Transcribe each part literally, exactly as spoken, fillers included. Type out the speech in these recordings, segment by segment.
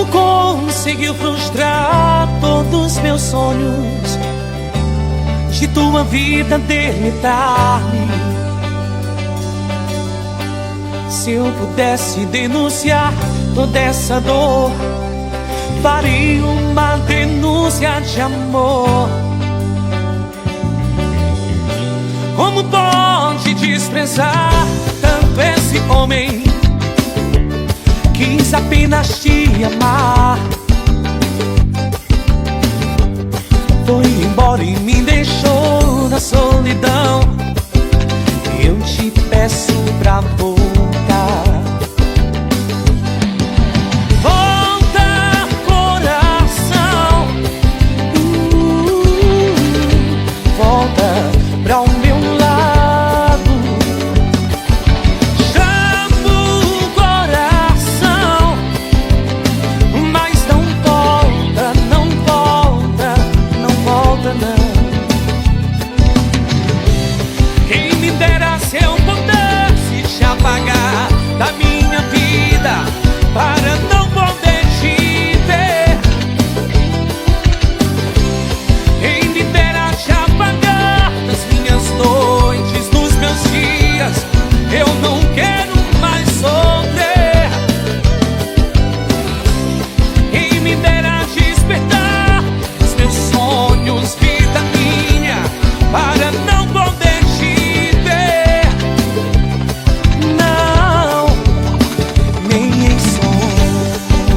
Como conseguiu frustrar todos meus sonhos de tua vida deletar-me? Se eu pudesse denunciar toda essa dor, faria uma denúncia de amor. Como pode desprezar tanto esse homem? Quis apenas te amar. Foi embora e me deixou na solidão. Eu te peço pra voltar. Volta, coração. uh, Volta pra o meu lado. Chamo o coração, mas não volta, não volta, não volta não. Quem me dera se eu pudesse te apagar da minha vida, para não poder te ver. Quem me dera te apagar das minhas noites, dos meus dias. Eu não quero mais sofrer. Quem me dera despertar os meus sonhos, vida minha, para não poder te ver. Não, nem em sonhos.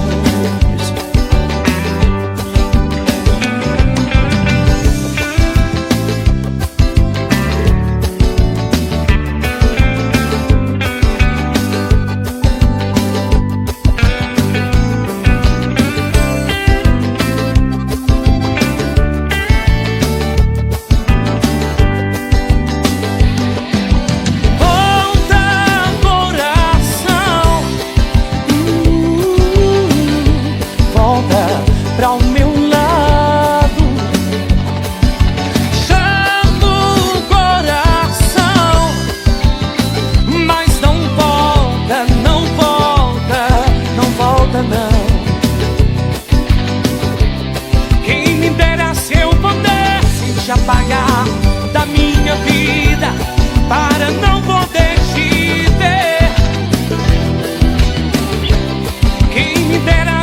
Volta, coração. uh, Volta pra o meu lado. Chamo o coração, mas não volta, não volta, não volta não. Quem me dera se eu pudesse te apagar da minha vida, para não